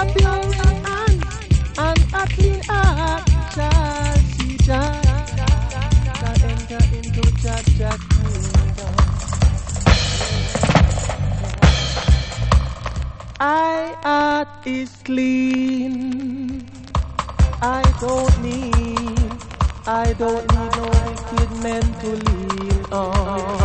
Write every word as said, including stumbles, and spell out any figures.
a pure hand and a clean heart shall see Jah, shall enter into Jah Jah kingdom. I heart is clean. I don't need, I don't need no wicked men to lean on.